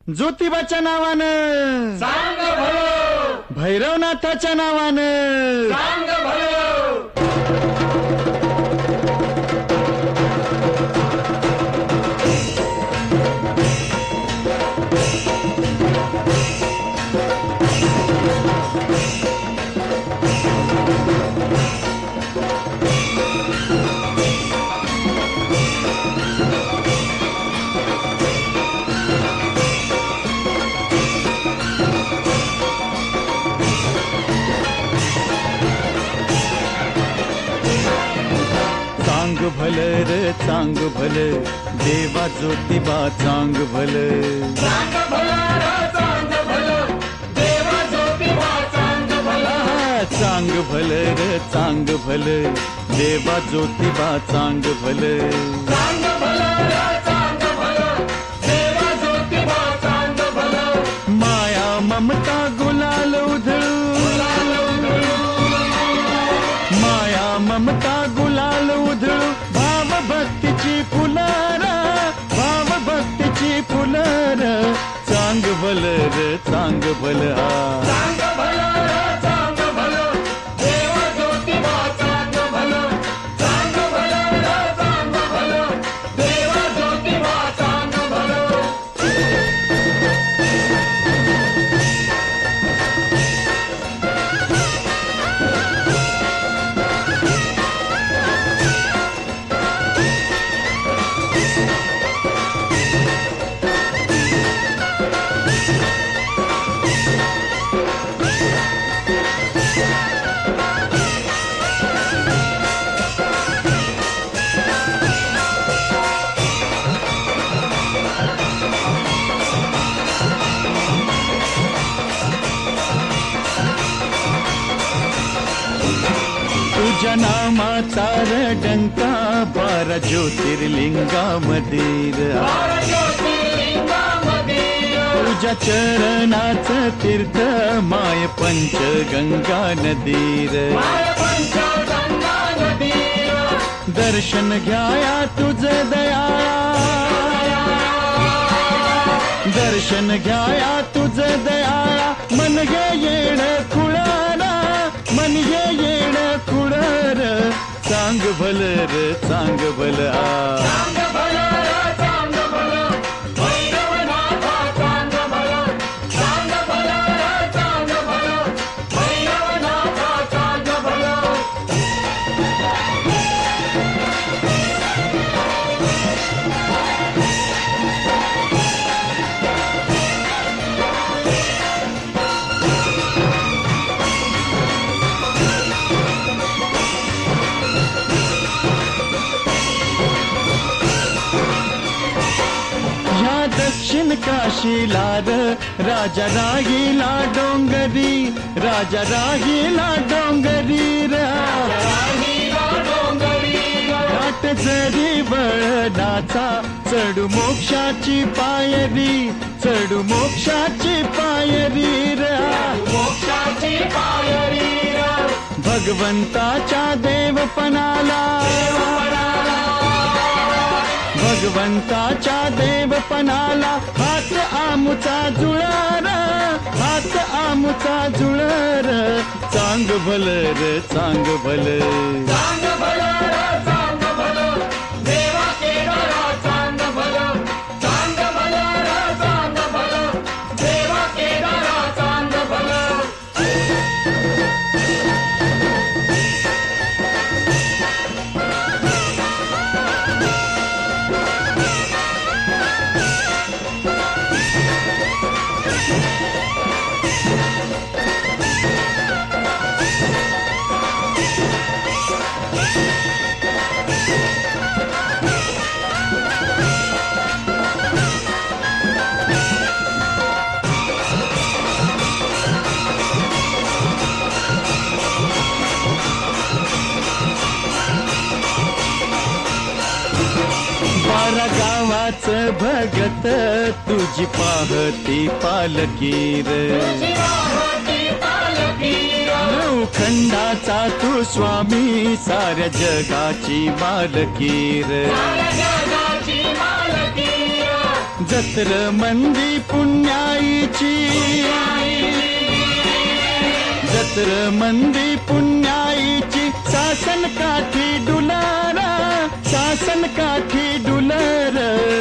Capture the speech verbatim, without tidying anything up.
ज्योतिबाच्या नावानं सांग भलो, भैरवनाथाच्या नावानं सांग भलो. चांग भल र चांग भल, देवा ज्योतिबा चांग भल. सांग भलो र सांग भलो, देवा ज्योतिबा सांग भलो. चांग भल र चांग भल, देवा ज्योतिबा चांग भल. सांग भलो र सांग भलो, देवा ज्योतिबा सांग भलो. माया ममता गुलाल उधळू, गुलाल उधळू, माया ममता गुलाल उधळू, भाव भक्तीची फुलर, भाव भक्तीची फुलर. चांग भल र चांग भल. सांग भलो र सांग भलो, देवा ज्योतिबा सांग भलो. सांग भलो र सांग भलो, देवा ज्योतिबा सांग भलो. तुझ्या नामाचा डंका बारा ज्योतिर्लिंगामधीर. बारा ज्योतिर्लिंगामध्ये तुझ्या चरणाच तीर्थ माय पंचगंगा नदीर. माय पंचगंगा नदी. दर्शन घ्याया तुझ दयाळा, दर्शन घ्याया तुझ दयाळा. मन घे येण खुळर, मन घे येण खुळर. चांग भल र चांग भल. सांग भलो र सांग भलो, भैरवनाथा सांग भलो. सांग भलो र सांग भलो, भैरवनाथा सांग भलो. ह्या दक्षिण काशीला र राजा राहिला डोंगरी, राजा राहिला डोंगरी. राहिला डोंगरी घाट जरी वळणाचा, चढू मोक्षाची पायरी, चढू मोक्षाची पायरी. मोक्षाची पायरी भगवंताच्या देवपणाला, भगवंताच्या देवपणाला. हात आमुचा जुळर, हात आमुचा जुळर. चांग भल र चांग भल. सांग भलो र सांग भलो, देवा केदारा सांग भलो. सांग भलो र सांग भलो, देवा केदारा सांग भलो. बारा गावाच भगत तुझी पाहती पालकीर. शिवावती पालकीर नवखंडाचा तू स्वामी, साऱ्या जगाची मालकीर. साऱ्या जगाची मालकीर. जत्र मंदी पुण्याईची, जत्र मंदी पुण्याईची, सासन काठी डुलारा, सासन काठी डुलर